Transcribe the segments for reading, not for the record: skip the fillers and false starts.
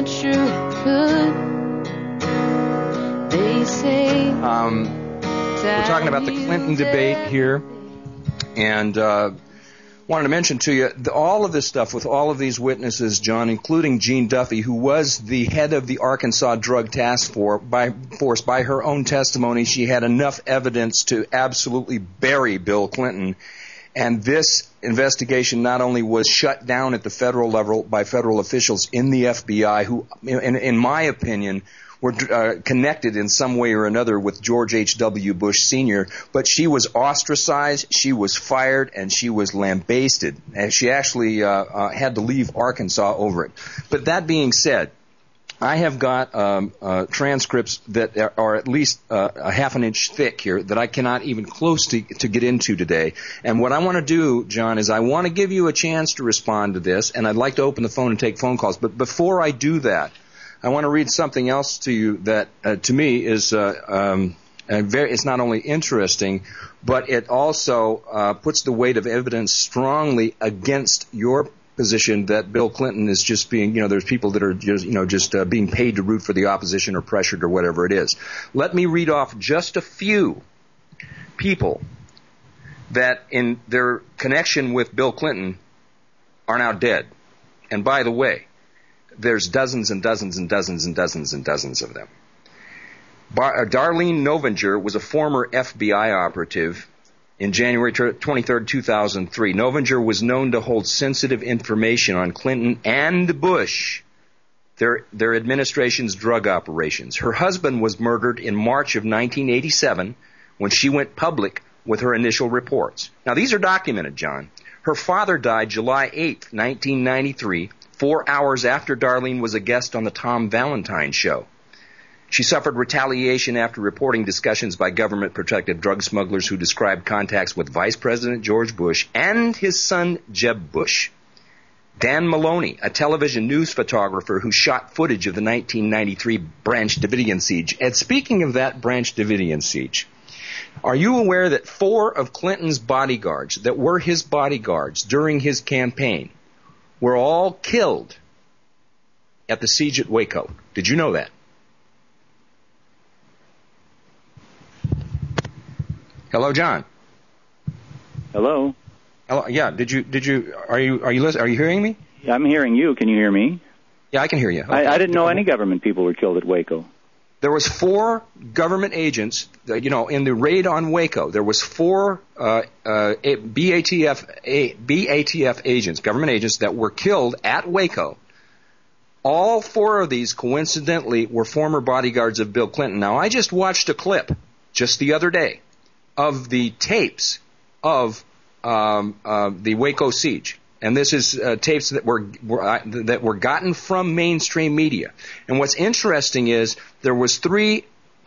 not sure I could. They say we're talking about the Clinton debate here, and wanted to mention to you all of this stuff with all of these witnesses, John, including Jean Duffy, who was the head of the Arkansas Drug Task Force. By her own testimony, she had enough evidence to absolutely bury Bill Clinton. And this investigation not only was shut down at the federal level by federal officials in the FBI, who, in my opinion, were connected in some way or another with George H.W. Bush Sr., but she was ostracized, she was fired, and she was lambasted. And she actually had to leave Arkansas over it. But that being said, I have got transcripts that are at least a half an inch thick here that I cannot even close to get into today. And what I want to do, John, is I want to give you a chance to respond to this, and I'd like to open the phone and take phone calls. But before I do that, I want to read something else to you that, to me, is it's not only interesting, but it also puts the weight of evidence strongly against your position that Bill Clinton is just being, there's people that are just being paid to root for the opposition or pressured or whatever it is. Let me read off just a few people that, in their connection with Bill Clinton, are now dead. And by the way, there's dozens and dozens and dozens and dozens and dozens of them. Darlene Novinger was a former FBI operative in January 23, 2003. Novinger was known to hold sensitive information on Clinton and Bush, their administration's drug operations. Her husband was murdered in March of 1987 when she went public with her initial reports. Now, these are documented, John. Her father died July 8, 1993, 4 hours after Darlene was a guest on the Tom Valentine show. She suffered retaliation after reporting discussions by government-protected drug smugglers who described contacts with Vice President George Bush and his son Jeb Bush. Dan Maloney, a television news photographer who shot footage of the 1993 Branch Davidian siege. And speaking of that Branch Davidian siege, are you aware that 4 of Clinton's bodyguards that were his bodyguards during his campaign were all killed at the siege at Waco? Did you know that? Hello, John. Hello. Hello. Yeah. Are you listening? Are you hearing me? I'm hearing you. Can you hear me? Yeah, I can hear you. Okay. I didn't know any government people were killed at Waco. There was 4 government agents, in the raid on Waco. There was 4 BATF agents, government agents, that were killed at Waco. All 4 of these, coincidentally, were former bodyguards of Bill Clinton. Now, I just watched a clip just the other day of the tapes of the Waco siege. And this is tapes that were gotten from mainstream media. And what's interesting is there was 3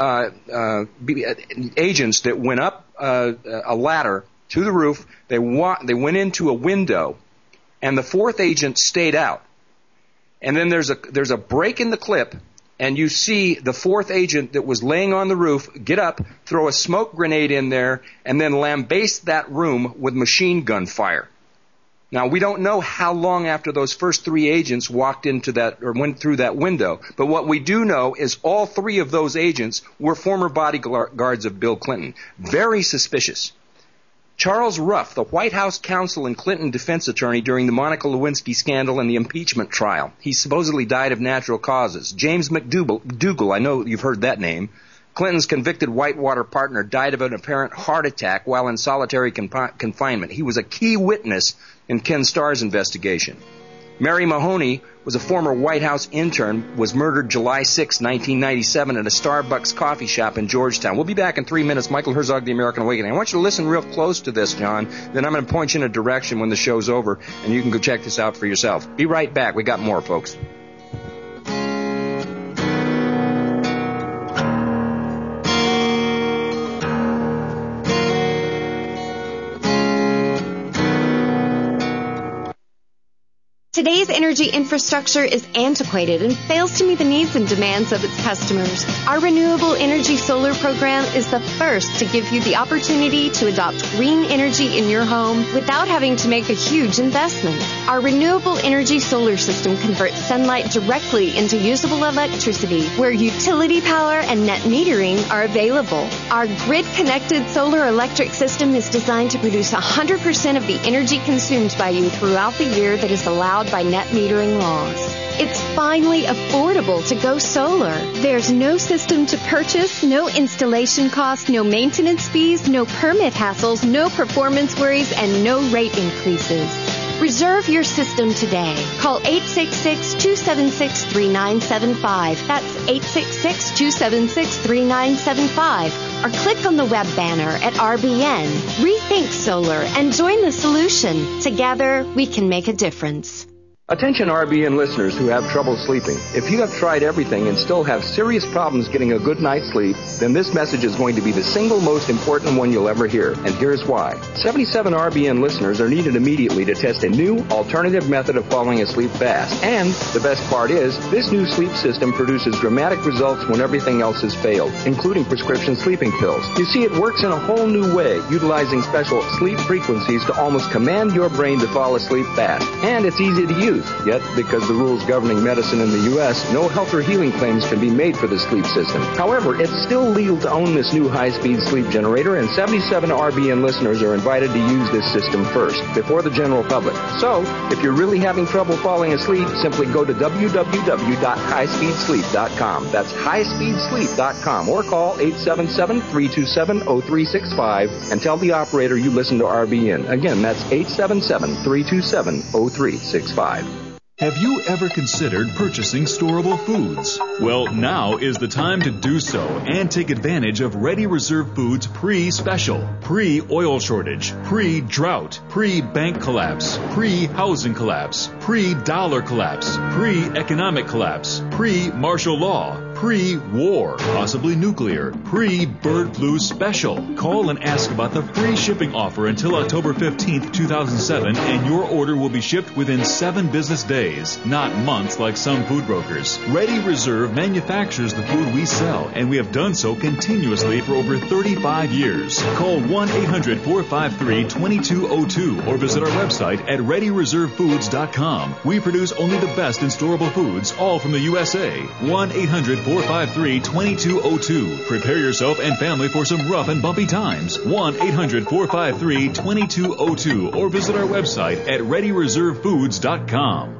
agents that went up a ladder to the roof. They went into a window, and the 4th agent stayed out. And then there's a break in the clip, and you see the 4th agent that was laying on the roof get up, throw a smoke grenade in there, and then lambaste that room with machine gun fire. Now, we don't know how long after those first 3 agents walked into that or went through that window, but what we do know is all 3 of those agents were former bodyguards of Bill Clinton. Very suspicious. Charles Ruff, the White House counsel and Clinton defense attorney during the Monica Lewinsky scandal and the impeachment trial. He supposedly died of natural causes. James McDougal, I know you've heard that name. Clinton's convicted Whitewater partner died of an apparent heart attack while in solitary confinement. He was a key witness in Ken Starr's investigation. Mary Mahoney was a former White House intern, was murdered July 6, 1997 at a Starbucks coffee shop in Georgetown. We'll be back in 3 minutes. Michael Herzog, The American Awakening. I want you to listen real close to this, John. Then I'm going to point you in a direction when the show's over, and you can go check this out for yourself. Be right back. We got more, folks. Today's energy infrastructure is antiquated and fails to meet the needs and demands of its customers. Our Renewable Energy Solar Program is the first to give you the opportunity to adopt green energy in your home without having to make a huge investment. Our Renewable Energy Solar System converts sunlight directly into usable electricity where utility power and net metering are available. Our grid-connected solar electric system is designed to produce 100% of the energy consumed by you throughout the year that is allowed by net metering laws. It's finally affordable to go solar. There's no system to purchase, no installation costs, no maintenance fees, no permit hassles, no performance worries, and no rate increases. Reserve your system today. Call 866-276-3975. That's 866-276-3975. Or click on the web banner at RBN. Rethink solar and join the solution. Together, we can make a difference. Attention RBN listeners who have trouble sleeping. If you have tried everything and still have serious problems getting a good night's sleep, then this message is going to be the single most important one you'll ever hear. And here's why. 77 RBN listeners are needed immediately to test a new alternative method of falling asleep fast. And the best part is, this new sleep system produces dramatic results when everything else has failed, including prescription sleeping pills. You see, it works in a whole new way, utilizing special sleep frequencies to almost command your brain to fall asleep fast. And it's easy to use. Yet, because the rules governing medicine in the U.S., no health or healing claims can be made for the sleep system. However, it's still legal to own this new high-speed sleep generator, and 77 RBN listeners are invited to use this system first, before the general public. So, if you're really having trouble falling asleep, simply go to www.highspeedsleep.com. That's highspeedsleep.com, or call 877-327-0365 and tell the operator you listen to RBN. Again, that's 877-327-0365. Have you ever considered purchasing storable foods? Well, now is the time to do so and take advantage of Ready Reserve Foods pre-special, pre-oil shortage, pre-drought, pre-bank collapse, pre-housing collapse, pre-dollar collapse, pre-economic collapse, pre-martial law, pre-war, possibly nuclear, pre-bird flu special. Call and ask about the free shipping offer until October 15th, 2007, and your order will be shipped within 7 business days, not months like some food brokers. Ready Reserve manufactures the food we sell, and we have done so continuously for over 35 years. Call 1-800-453-2202 or visit our website at ReadyReserveFoods.com. We produce only the best in storable foods, all from the USA. 1-800-453-2202. Prepare yourself and family for some rough and bumpy times. 1-800-453-2202 or visit our website at ReadyReserveFoods.com.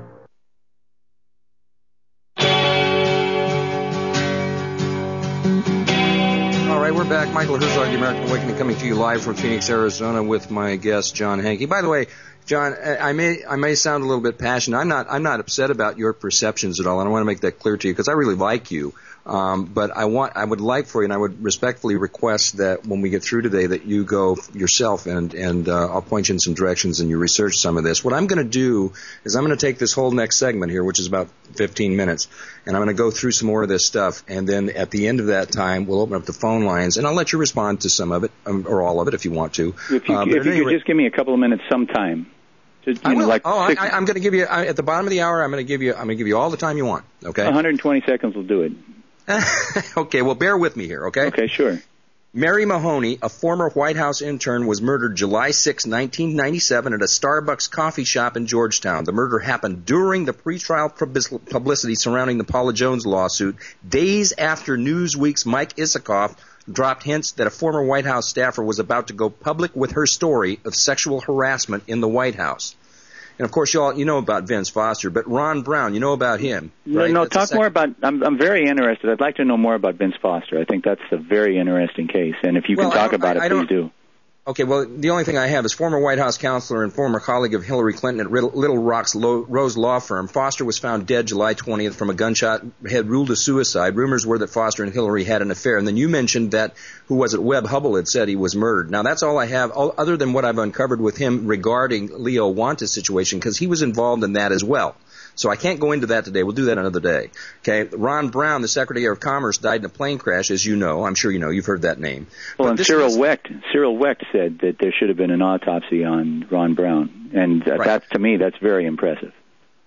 All right, we're back. Michael Herzog, The American Awakening, coming to you live from Phoenix, Arizona, with my guest, John Hanke. By the way, John, I may sound a little bit passionate. I'm not upset about your perceptions at all, and I want to make that clear to you because I really like you. But I would like for you, and I would respectfully request that when we get through today, that you go yourself and I'll point you in some directions and you research some of this. What I'm going to do is I'm going to take this whole next segment here, which is about 15 minutes, and I'm going to go through some more of this stuff, and then at the end of that time, we'll open up the phone lines, and I'll let you respond to some of it, or all of it if you want to. If you could just give me a couple of minutes sometime. I'm going to give you at the bottom of the hour. I'm going to give you all the time you want. Okay. 120 seconds will do it. Okay. Well, bear with me here. Okay. Okay. Sure. Mary Mahoney, a former White House intern, was murdered July 6, 1997 at a Starbucks coffee shop in Georgetown. The murder happened during the pretrial publicity surrounding the Paula Jones lawsuit, days after Newsweek's Mike Isikoff dropped hints that a former White House staffer was about to go public with her story of sexual harassment in the White House. And, of course, you know about Vince Foster, but Ron Brown, you know about him, right? No, talk more about – I'm very interested. I'd like to know more about Vince Foster. I think that's a very interesting case. And if you can talk about it, please do. Okay, well, the only thing I have is former White House counselor and former colleague of Hillary Clinton at Little Rock's Rose Law Firm. Foster was found dead July 20th from a gunshot, had ruled a suicide. Rumors were that Foster and Hillary had an affair. And then you mentioned that, who was it, Webb Hubble had said he was murdered. Now, that's all I have, other than what I've uncovered with him regarding Leo Wanta's situation, because he was involved in that as well. So I can't go into that today. We'll do that another day. Okay. Ron Brown, the Secretary of Commerce, died in a plane crash, as you know. I'm sure you know. You've heard that name. Well, and Cyril Wecht said that there should have been an autopsy on Ron Brown. And that, to me, that's very impressive.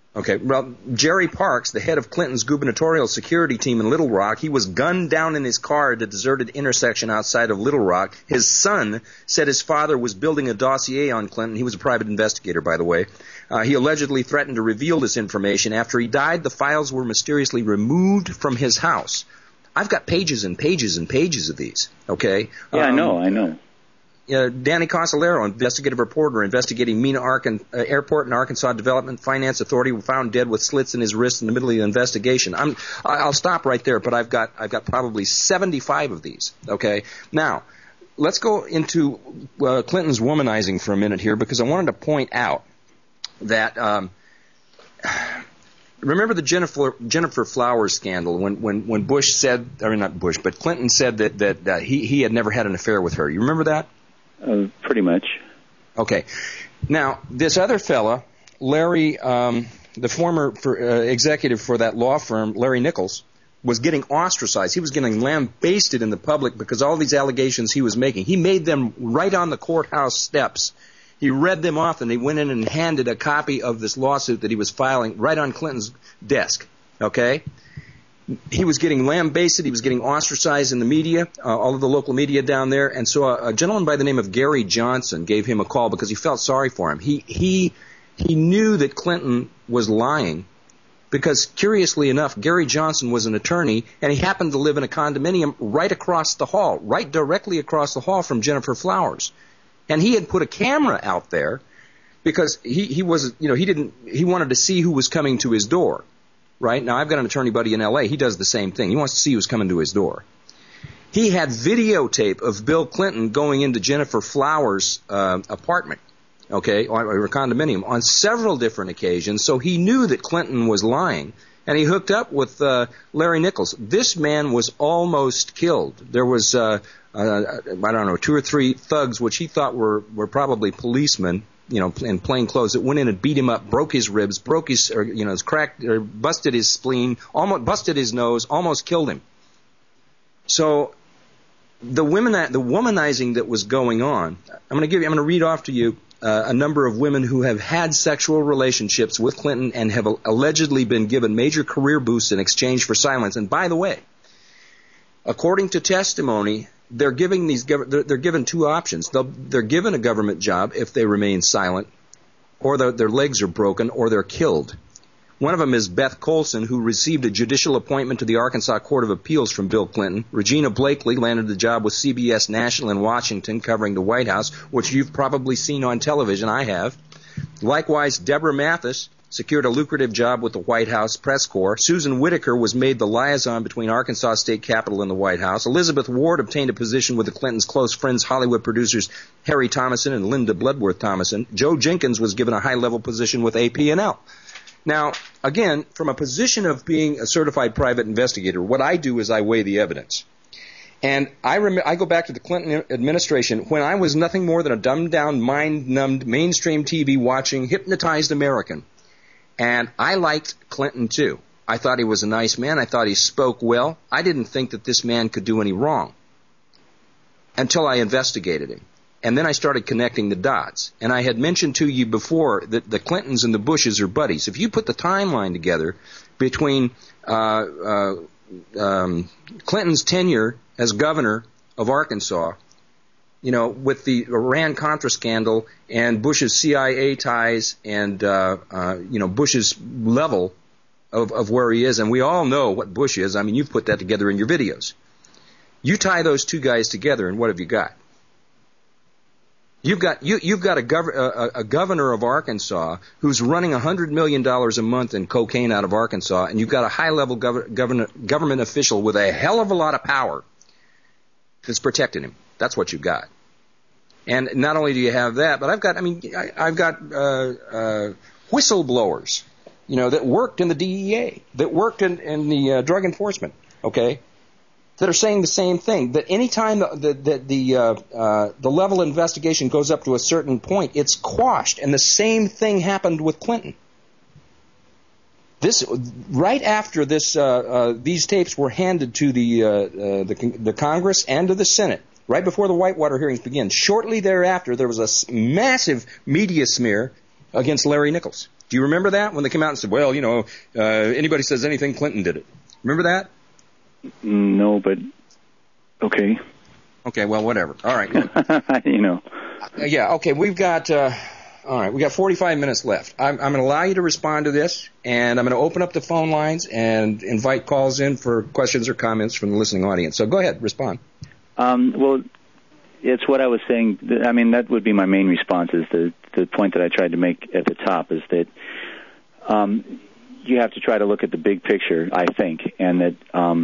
Okay, well, Jerry Parks, the head of Clinton's gubernatorial security team in Little Rock, he was gunned down in his car at a deserted intersection outside of Little Rock. His son said his father was building a dossier on Clinton. He was a private investigator, by the way. He allegedly threatened to reveal this information. After he died, the files were mysteriously removed from his house. I've got pages and pages and pages of these, okay? Yeah, I know. Danny Casolaro, investigative reporter investigating Mena Airport and Arkansas Development Finance Authority, were found dead with slits in his wrists in the middle of the investigation. I'll stop right there, but I've got probably 75 of these. Okay, now let's go into Clinton's womanizing for a minute here, because I wanted to point out that remember the Jennifer Flowers scandal when Bush said, or not Bush, but Clinton said that he had never had an affair with her. You remember that? Pretty much. Okay. Now, this other fella, Larry, the former executive for that law firm, Larry Nichols, was getting ostracized. He was getting lambasted in the public because all these allegations he was making. He made them right on the courthouse steps. He read them off, and they went in and handed a copy of this lawsuit that he was filing right on Clinton's desk. Okay? He was getting lambasted. He was getting ostracized in the media, all of the local media down there. And so a gentleman by the name of Gary Johnson gave him a call because he felt sorry for him. He knew that Clinton was lying because, curiously enough, Gary Johnson was an attorney, and he happened to live in a condominium right across the hall, right directly across the hall from Jennifer Flowers. And he had put a camera out there because he wanted to see who was coming to his door. Right? Now, I've got an attorney buddy in L.A. He does the same thing. He wants to see who's coming to his door. He had videotape of Bill Clinton going into Jennifer Flowers' apartment, okay, or her condominium, on several different occasions, so he knew that Clinton was lying, and he hooked up with Larry Nichols. This man was almost killed. There was, I don't know, 2 or 3 thugs, which he thought were probably policemen, in plain clothes, that went in and beat him up, broke his ribs, busted his spleen, almost busted his nose, almost killed him. So the womanizing that was going on, I'm going to read off to you a number of women who have had sexual relationships with Clinton and have allegedly been given major career boosts in exchange for silence. And by the way, according to testimony, they're given 2 options. They're given a government job if they remain silent, or their legs are broken, or they're killed. One of them is Beth Colson, who received a judicial appointment to the Arkansas Court of Appeals from Bill Clinton. Regina Blakely landed the job with CBS National in Washington, covering the White House, which you've probably seen on television. I have. Likewise, Deborah Mathis secured a lucrative job with the White House press corps. Susan Whitaker was made the liaison between Arkansas State Capitol and the White House. Elizabeth Ward obtained a position with the Clintons' close friends, Hollywood producers Harry Thomason and Linda Bloodworth Thomason. Joe Jenkins was given a high-level position with AP&L. Now, again, from a position of being a certified private investigator, what I do is I weigh the evidence. And I go back to the Clinton administration when I was nothing more than a dumbed-down, mind-numbed, mainstream TV-watching, hypnotized American. And I liked Clinton, too. I thought he was a nice man. I thought he spoke well. I didn't think that this man could do any wrong until I investigated him. And then I started connecting the dots. And I had mentioned to you before that the Clintons and the Bushes are buddies. If you put the timeline together between Clinton's tenure as governor of Arkansas, with the Iran-Contra scandal and Bush's CIA ties and, Bush's level of where he is, and we all know what Bush is. I mean, you've put that together in your videos. You tie those 2 guys together, and what have you got? You've got a governor of Arkansas who's running $100 million a month in cocaine out of Arkansas, and you've got a high-level government official with a hell of a lot of power that's protecting him. That's what you've got. And not only do you have that, but I've got whistleblowers, that worked in the DEA, that worked in the drug enforcement, okay, that are saying the same thing, that any time the level of investigation goes up to a certain point, it's quashed. And the same thing happened with Clinton. Right after these tapes were handed to the Congress and to the Senate, right before the Whitewater hearings began, shortly thereafter there was a massive media smear against Larry Nichols. Do you remember that when they came out and said, well, anybody says anything, Clinton did it? Remember that? No, but okay. Okay, well, whatever. All right. Yeah, okay, we've got 45 minutes left. I'm going to allow you to respond to this, and I'm going to open up the phone lines and invite calls in for questions or comments from the listening audience. So go ahead, respond. Well, it's what I was saying. I mean, that would be my main response, is the point that I tried to make at the top, is that you have to try to look at the big picture, I think, and that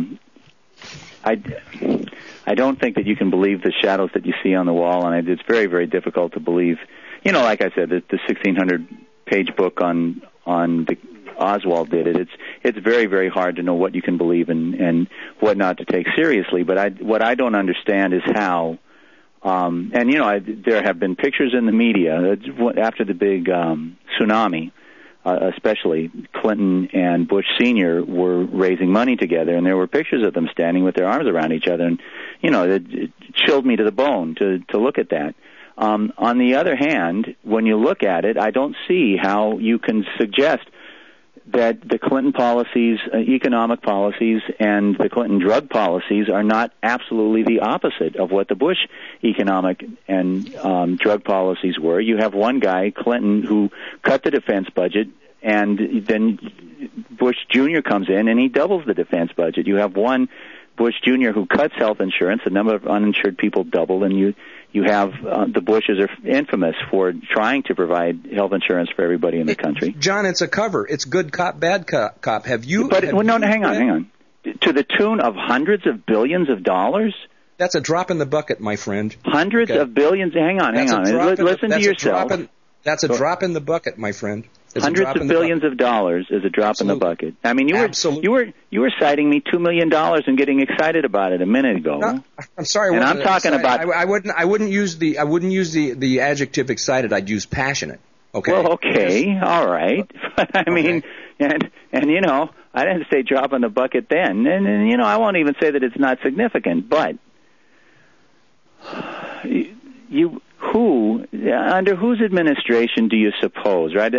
I don't think that you can believe the shadows that you see on the wall, and it's very, very difficult to believe. Like I said, the 1,600-page book on the Oswald did it. It's very, very hard to know what you can believe and what not to take seriously. But what I don't understand is how. There have been pictures in the media after the big tsunami. Especially Clinton and Bush Sr. were raising money together, and there were pictures of them standing with their arms around each other, and it chilled me to the bone to look at that. On the other hand, when you look at it, I don't see how you can suggest that the Clinton policies, economic policies, and the Clinton drug policies are not absolutely the opposite of what the Bush economic and drug policies were. You have one guy, Clinton, who cut the defense budget, and then Bush Jr. comes in and he doubles the defense budget. You have one Bush Jr. who cuts health insurance, the number of uninsured people double, and you have the Bushes are infamous for trying to provide health insurance for everybody in the country. John, it's a cover. It's good cop, bad cop. Have you? Hang on. To the tune of hundreds of billions of dollars. That's a drop in the bucket, my friend. Hundreds of billions. Hang on. Listen to yourself. That's a drop in the bucket, my friend. Hundreds of billions of dollars is a drop in the bucket. I mean, you were citing me $2 million and getting excited about it a minute ago. No, I'm sorry. And I'm talking about. I wouldn't use the adjective excited. I'd use passionate. Okay. Well, okay, all right. I mean, and I didn't say drop in the bucket then, and I won't even say that it's not significant, but under whose administration do you suppose, right?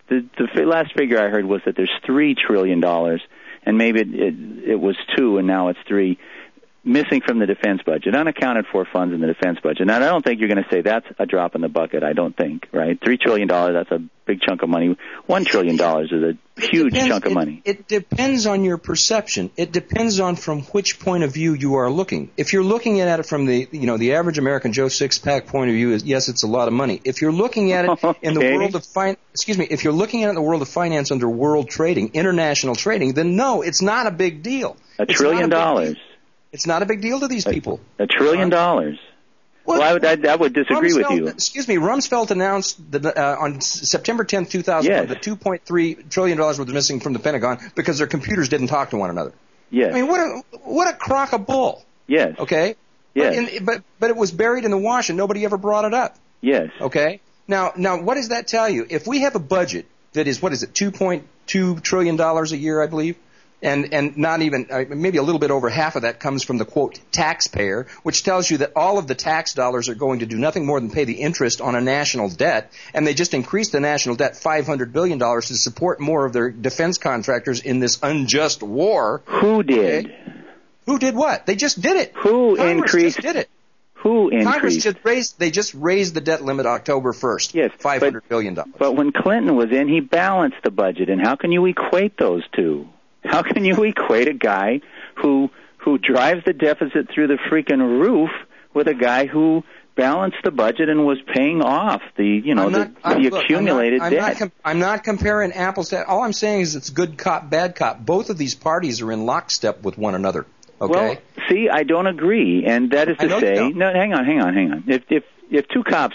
The last figure I heard was that there's $3 trillion, and maybe it was 2 and now it's 3, missing from the defense budget, unaccounted for funds in the defense budget. Now, I don't think you're going to say that's a drop in the bucket, I don't think, right? $3 trillion, that's a big chunk of money. $1 trillion is a huge chunk of money. It depends on your perception. It depends on from which point of view you are looking. If you're looking at it from the average American Joe six-pack point of view, yes, it's a lot of money. If you're looking at it in the world of if you're looking at it in the world of finance under world trading, international trading, then no, it's not a big deal. $1 trillion. It's not a big deal to these people. $1 trillion. Well, I would disagree with you. Rumsfeld announced on September 10th, 2001, that $2.3 trillion was missing from the Pentagon because their computers didn't talk to one another. Yes. I mean, what a crock of bull. Yes. Okay? Yes. But it was buried in the wash and nobody ever brought it up. Yes. Okay? Now, what does that tell you? If we have a budget that is, $2.2 trillion a year, I believe, and not even maybe a little bit over half of that comes from the, quote, taxpayer, which tells you that all of the tax dollars are going to do nothing more than pay the interest on a national debt, and they just increased the national debt $500 billion to support more of their defense contractors in this unjust war. Who did? Okay? Who did what? They just did it. Who Congress increased? Just did it. Who increased? They just raised the debt limit October 1st. Yes, $500 billion. But when Clinton was in, he balanced the budget, and how can you equate those two? How can you equate a guy who drives the deficit through the freaking roof with a guy who balanced the budget and was paying off the accumulated debt? I'm not comparing apples to. All I'm saying is it's good cop, bad cop. Both of these parties are in lockstep with one another. Okay. Well, see, I don't agree, and that is to say, no, hang on. If two cops,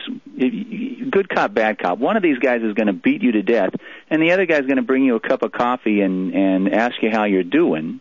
good cop, bad cop, one of these guys is going to beat you to death, and the other guy's going to bring you a cup of coffee and ask you how you're doing,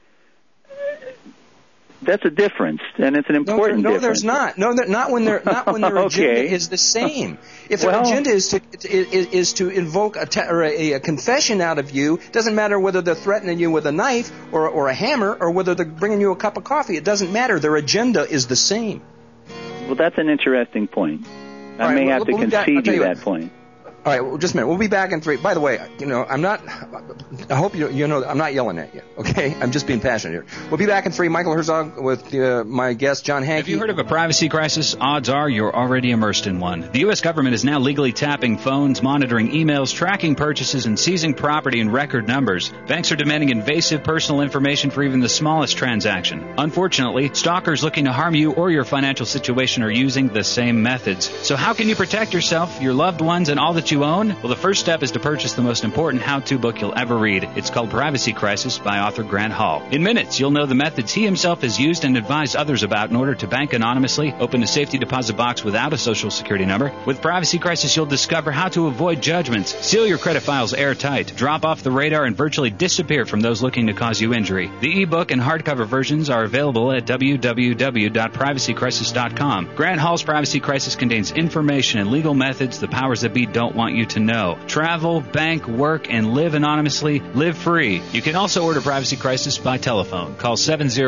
that's a difference, and it's an important difference. No, there's not. Not when their agenda is the same. If their agenda is to invoke a confession out of you, it doesn't matter whether they're threatening you with a knife or a hammer or whether they're bringing you a cup of coffee. It doesn't matter. Their agenda is the same. Well, that's an interesting point. I may have to concede you that point. All right, well, just a minute. We'll be back in 3. By the way, I hope you know I'm not yelling at you, okay? I'm just being passionate here. We'll be back in 3. Michael Herzog with my guest, John Hanke. Have you heard of a privacy crisis? Odds are you're already immersed in one. The U.S. government is now legally tapping phones, monitoring emails, tracking purchases, and seizing property in record numbers. Banks are demanding invasive personal information for even the smallest transaction. Unfortunately, stalkers looking to harm you or your financial situation are using the same methods. So how can you protect yourself, your loved ones, and all that you own? Well, the first step is to purchase the most important how-to book you'll ever read. It's called Privacy Crisis by author Grant Hall. In minutes, you'll know the methods he himself has used and advised others about in order to bank anonymously, open a safety deposit box without a social security number. With Privacy Crisis, you'll discover how to avoid judgments, seal your credit files airtight, drop off the radar, and virtually disappear from those looking to cause you injury. The ebook and hardcover versions are available at www.privacycrisis.com. Grant Hall's Privacy Crisis contains information and legal methods the powers that be don't want you to know. Travel, bank, work, and live anonymously. Live free. You can also order Privacy Crisis by telephone. Call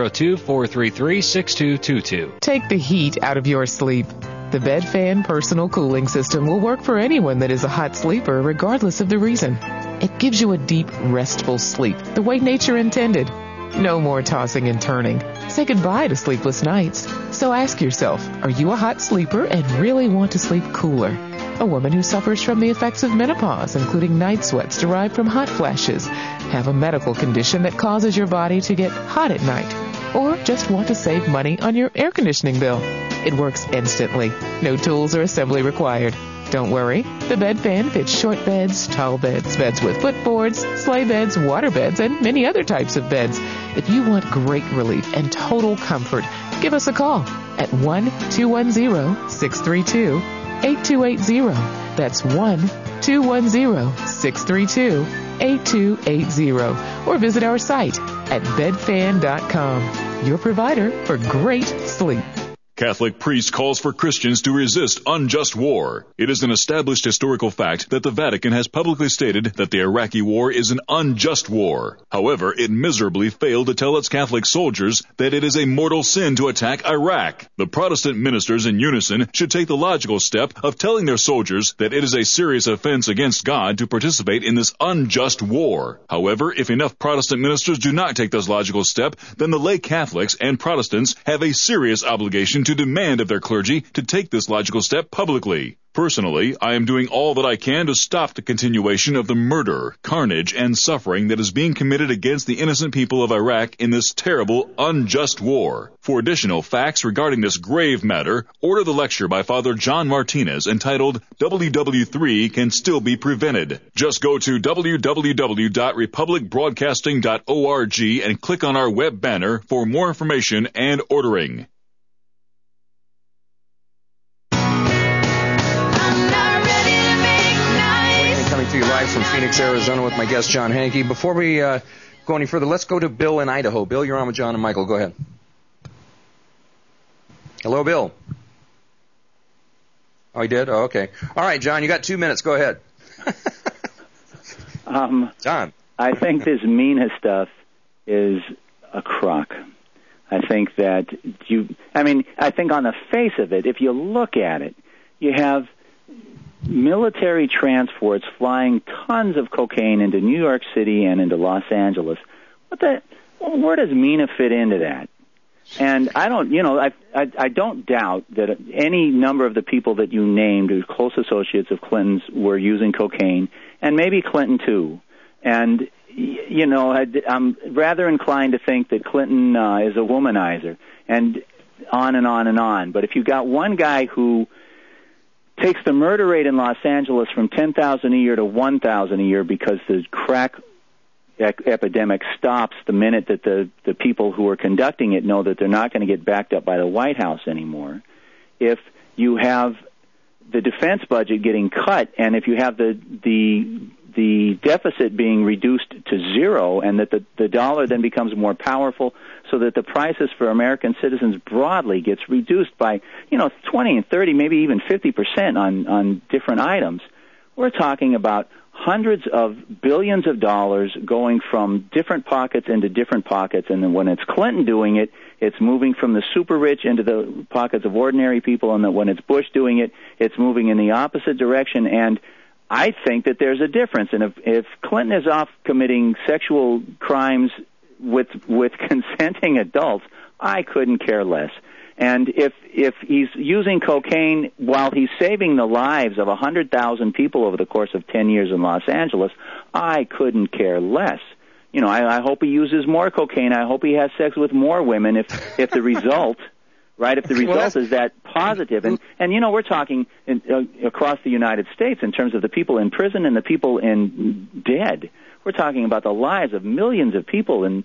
702-433-6222. Take the heat out of your sleep. The Bed Fan Personal Cooling System will work for anyone that is a hot sleeper, regardless of the reason. It gives you a deep, restful sleep, the way nature intended. No more tossing and turning. Say goodbye to sleepless nights. So ask yourself, are you a hot sleeper and really want to sleep cooler? A woman who suffers from the effects of menopause, including night sweats derived from hot flashes, have a medical condition that causes your body to get hot at night, or just want to save money on your air conditioning bill. It works instantly. No tools or assembly required. Don't worry, the Bed Fan fits short beds, tall beds, beds with footboards, sleigh beds, water beds, and many other types of beds. If you want great relief and total comfort, give us a call at 1-210-632-8280. That's 1-210-632-8280. Or visit our site at bedfan.com. Your provider for great sleep. Catholic priest calls for Christians to resist unjust war. It is an established historical fact that the Vatican has publicly stated that the Iraqi war is an unjust war. However, it miserably failed to tell its Catholic soldiers that it is a mortal sin to attack Iraq. The Protestant ministers in unison should take the logical step of telling their soldiers that it is a serious offense against God to participate in this unjust war. However, if enough Protestant ministers do not take this logical step, then the lay Catholics and Protestants have a serious obligation to demand of their clergy to take this logical step publicly. Personally, I am doing all that I can to stop the continuation of the murder, carnage, and suffering that is being committed against the innocent people of Iraq in this terrible, unjust war. For additional facts regarding this grave matter, order the lecture by Father John Martinez entitled WW3 Can Still Be Prevented. Just go to www.republicbroadcasting.org and click on our web banner for more information and ordering. To you live from Phoenix, Arizona with my guest, John Hanke. Before we go any further, let's go to Bill in Idaho. Bill, you're on with John and Michael. Go ahead. Hello, Bill. Oh, he did? Oh, okay. All right, John, you got 2 minutes. Go ahead. John. I think this MENA stuff is a crock. I think that I think on the face of it, if you look at it, you have military transports flying tons of cocaine into New York City and into Los Angeles. Where does MENA fit into that? And I don't doubt that any number of the people that you named who are close associates of Clinton's were using cocaine, and maybe Clinton too. And I'm rather inclined to think that Clinton is a womanizer, and on and on and on. But if you got one guy who takes the murder rate in Los Angeles from 10,000 a year to 1,000 a year because the crack epidemic stops the minute that the people who are conducting it know that they're not going to get backed up by the White House anymore. If you have the defense budget getting cut, and if you have the deficit being reduced to zero, and that the dollar then becomes more powerful, so that the prices for American citizens broadly gets reduced by 20 and 30, maybe even 50% on different items, we're talking about hundreds of billions of dollars going from different pockets into different pockets, and then when it's Clinton doing it, it's moving from the super rich into the pockets of ordinary people, and then when it's Bush doing it, it's moving in the opposite direction. And I think that there's a difference. And if Clinton is off committing sexual crimes with consenting adults, I couldn't care less. And if he's using cocaine while he's saving the lives of 100,000 people over the course of 10 years in Los Angeles, I couldn't care less. You know, I hope he uses more cocaine. I hope he has sex with more women if the result, right, if the result is that positive. And you know, we're talking across the United States in terms of the people in prison and the people in dead. We're talking about the lives of millions of people in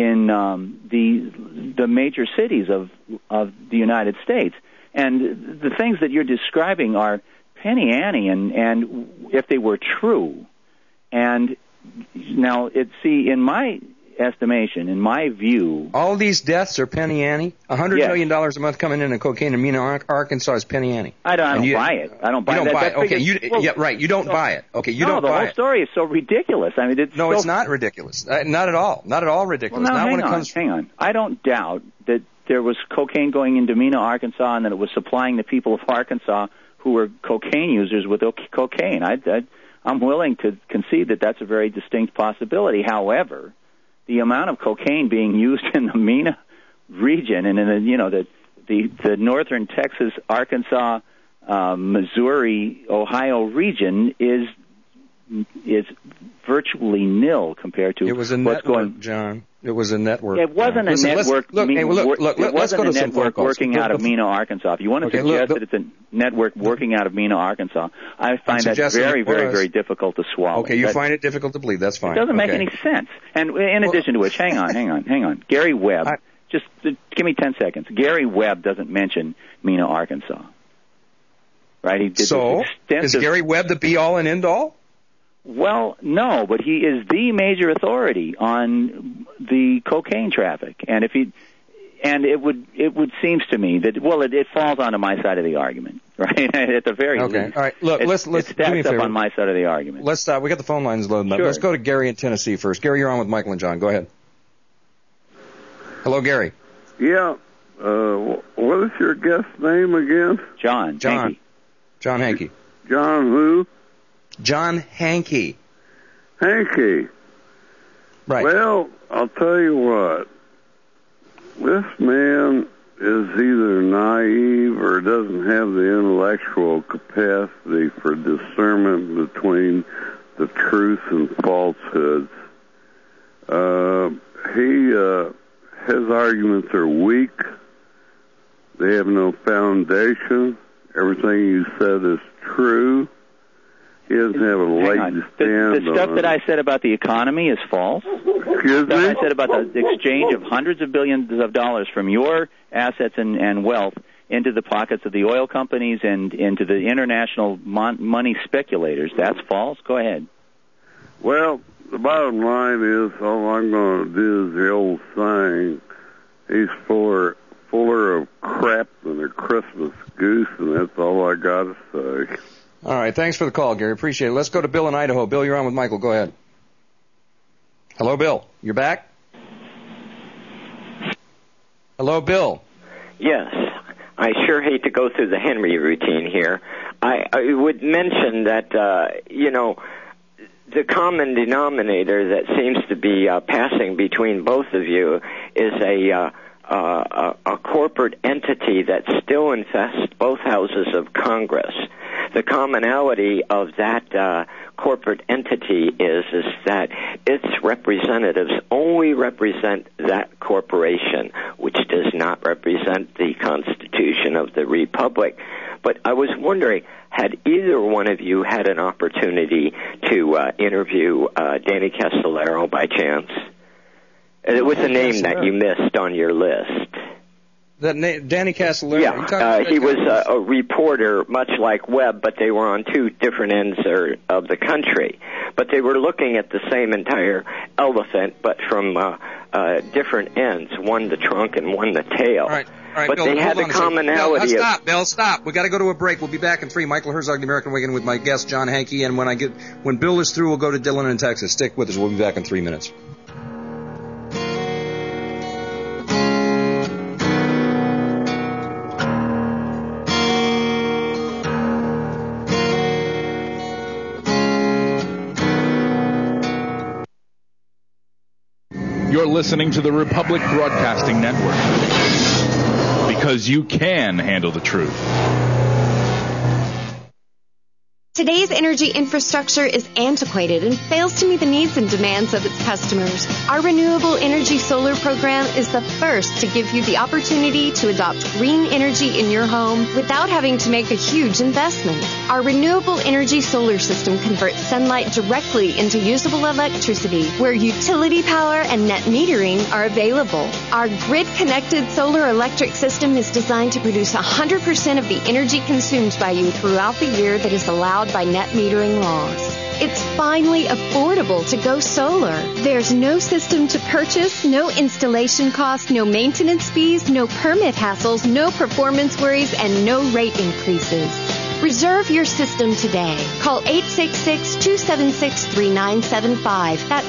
the major cities of the United States. And the things that you're describing are penny ante, and if they were true. And now, in my estimation, in my view, all these deaths are penny ante. $100 million a month coming in cocaine in Mena, Arkansas is penny ante. I don't buy it. I don't buy it. You don't buy it. Okay, you don't buy it. Okay, you don't buy it. No, the whole story is so ridiculous. I mean, it's not ridiculous. Not at all. Not at all ridiculous. Well, hang on. I don't doubt that there was cocaine going into Mena, Arkansas, and that it was supplying the people of Arkansas who were cocaine users with cocaine. I'm willing to concede that that's a very distinct possibility. However, the amount of cocaine being used in the Mena region and in the northern Texas, Arkansas, Missouri, Ohio region is virtually nil compared to what's going. John, it was a network. It wasn't a network. It wasn't a network working out of Mena, Arkansas. If you want to suggest that it's a network working out of Mena, Arkansas, I find that very, very, very difficult to swallow. Okay, you find it difficult to believe. That's fine. It doesn't make any sense. And in addition to which, hang on. Gary Webb, just give me 10 seconds. Gary Webb doesn't mention Mena, Arkansas. Right? He did is Gary Webb the be-all and end-all? Well, no, but he is the major authority on the cocaine traffic, and it would seems to me that it falls onto my side of the argument, right? At the very least. All right. Look, let's stacks up on my side of the argument. Let's stop. We got the phone lines loaded up. Sure. Let's go to Gary in Tennessee first. Gary, you're on with Michael and John. Go ahead. Hello, Gary. Yeah. What is your guest's name again? John Hankey. John Hankey. John who? John Hankey. Hankey. Right. Well, I'll tell you what. This man is either naive or doesn't have the intellectual capacity for discernment between the truth and falsehoods. His arguments are weak. They have no foundation. Everything you said is true. He doesn't have a leg to stand on. The stuff that I said about the economy is false. Excuse me? I said about the exchange of hundreds of billions of dollars from your assets and wealth into the pockets of the oil companies and into the international money speculators. That's false? Go ahead. Well, the bottom line is, all I'm going to do is the old saying, he's fuller of crap than a Christmas goose, and that's all I got to say. All right, thanks for the call, Gary. Appreciate it. Let's go to Bill in Idaho. Bill, you're on with Michael. Go ahead. Hello, Bill. You're back? Hello, Bill. Yes. I sure hate to go through the Henry routine here. I would mention that, the common denominator that seems to be passing between both of you is a corporate entity that still infests both houses of Congress. The commonality of that corporate entity is that its representatives only represent that corporation, which does not represent the Constitution of the Republic. But I was wondering, had either one of you had an opportunity to interview Danny Castellaro by chance? It was a name that you missed on your list. Danny Castellaro? Yeah, he was a reporter, much like Webb, but they were on two different ends of the country. But they were looking at the same entire elephant, but from different ends, one the trunk and one the tail. All right, but Bill, they had the commonality Bill, stop. We got to go to a break. We'll be back in 3. Michael Herzog, the American Way In, with my guest, John Hankey. And when Bill is through, we'll go to Dylan in Texas. Stick with us. We'll be back in 3 minutes. You're listening to the Republic Broadcasting Network. Because you can handle the truth. Today's energy infrastructure is antiquated and fails to meet the needs and demands of its customers. Our Renewable Energy Solar Program is the first to give you the opportunity to adopt green energy in your home without having to make a huge investment. Our Renewable Energy Solar System converts sunlight directly into usable electricity, where utility power and net metering are available. Our grid-connected solar electric system is designed to produce 100% of the energy consumed by you throughout the year that is allowed by net metering laws. It's finally affordable to go solar. There's no system to purchase, no installation costs, no maintenance fees, no permit hassles, no performance worries, and no rate increases. Reserve your system today. Call 866-276-3975. That's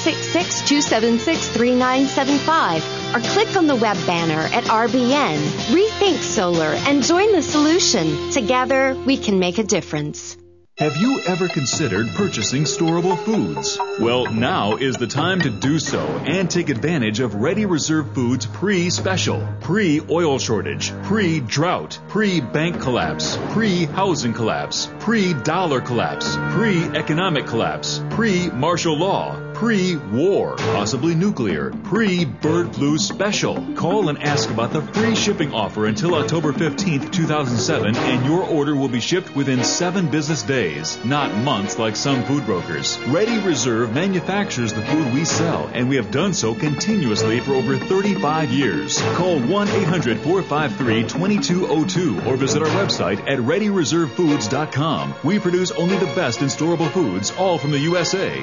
866-276-3975. Or click on the web banner at RBN. Rethink solar and join the solution. Together, we can make a difference. Have you ever considered purchasing storable foods? Well, now is the time to do so and take advantage of Ready Reserve Foods pre-special, pre-oil shortage, pre-drought, pre-bank collapse, pre-housing collapse, pre-dollar collapse, pre-economic collapse, pre-martial law, pre-war, possibly nuclear, pre-bird flu special. Call and ask about the free shipping offer until October 15th, 2007, and your order will be shipped within 7 business days, not months like some food brokers. Ready Reserve manufactures the food we sell, and we have done so continuously for over 35 years. Call 1-800-453-2202 or visit our website at ReadyReserveFoods.com. We produce only the best in storable foods, all from the USA.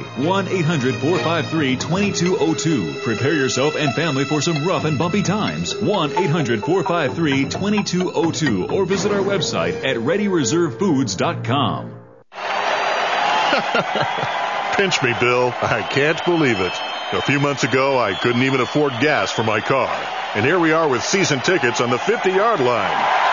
1-800-453-2202. Prepare yourself and family for some rough and bumpy times. 1-800-453-2202 or visit our website at ReadyReserveFoods.com. Pinch me, Bill. I can't believe it. A few months ago, I couldn't even afford gas for my car. And here we are with season tickets on the 50-yard line.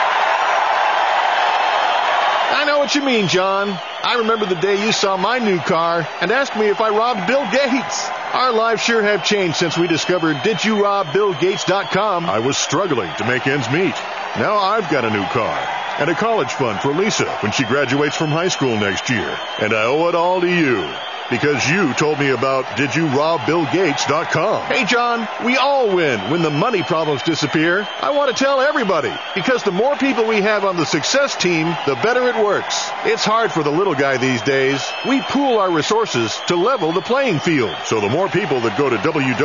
I know what you mean, John. I remember the day you saw my new car and asked me if I robbed Bill Gates. Our lives sure have changed since we discovered DidYouRobBillGates.com. I was struggling to make ends meet. Now I've got a new car and a college fund for Lisa when she graduates from high school next year. And I owe it all to you. Because you told me about DidYouRobBillGates.com. Hey, John, we all win when the money problems disappear. I want to tell everybody, because the more people we have on the success team, the better it works. It's hard for the little guy these days. We pool our resources to level the playing field. So the more people that go to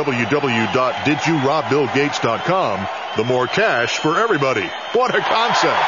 www.DidYouRobBillGates.com, the more cash for everybody. What a concept.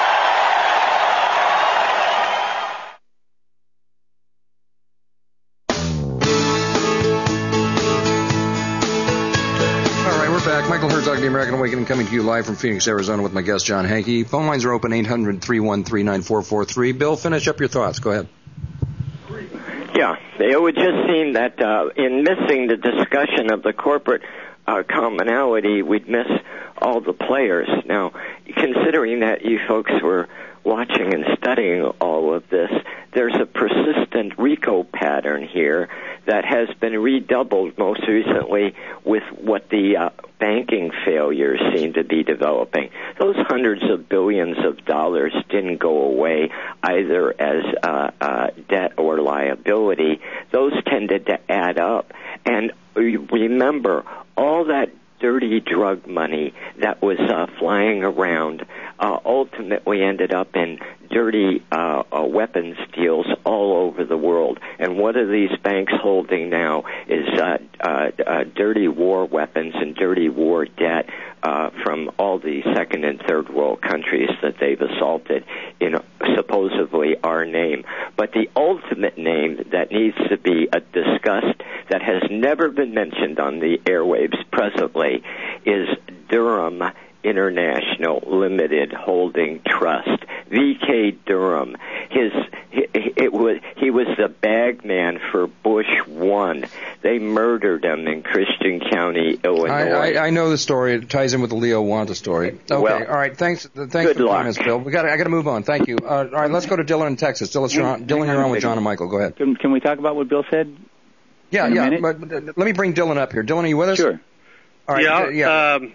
Michael Herzog, The American Awakening, coming to you live from Phoenix, Arizona with my guest, John Hankey. Phone lines are open, 800-313-9443. Bill, finish up your thoughts. Go ahead. Yeah, it would just seem that in missing the discussion of the corporate commonality, we'd miss all the players. Now, considering that you folks were watching and studying all of this, there's a persistent RICO pattern here that has been redoubled most recently with what the banking failures seem to be developing. Those hundreds of billions of dollars didn't go away either as debt or liability. Those tended to add up. And remember, all that dirty drug money that was flying around ultimately ended up in dirty weapons deals all over the world. And what are these banks holding now is dirty war weapons and dirty war debt from all the second and third world countries that they've assaulted in supposedly our name. But the ultimate name that needs to be discussed that has never been mentioned on the airwaves presently is Durham International Limited Holding Trust, V.K. Durham. He was the bag man for Bush 1. They murdered him in Christian County, Illinois. I know the story. It ties in with the Leo Wanda story. Okay, well, all right. Thanks for luck. joining us, Bill. I got to move on. Thank you. All right, let's go to Dylan in Texas. Dylan, you're on with John and Michael. Go ahead. Can we talk about what Bill said? in a minute? But let me bring Dylan up here. Dylan, are you with us? Sure. All right.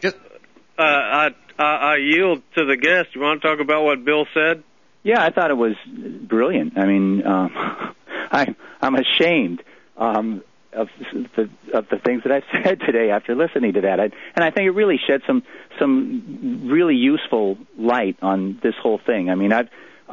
I yield to the guest. You want to talk about what Bill said? Yeah, I thought it was brilliant. I mean, I'm ashamed of the things that I've said today after listening to that, and I think it really shed some really useful light on this whole thing. I mean,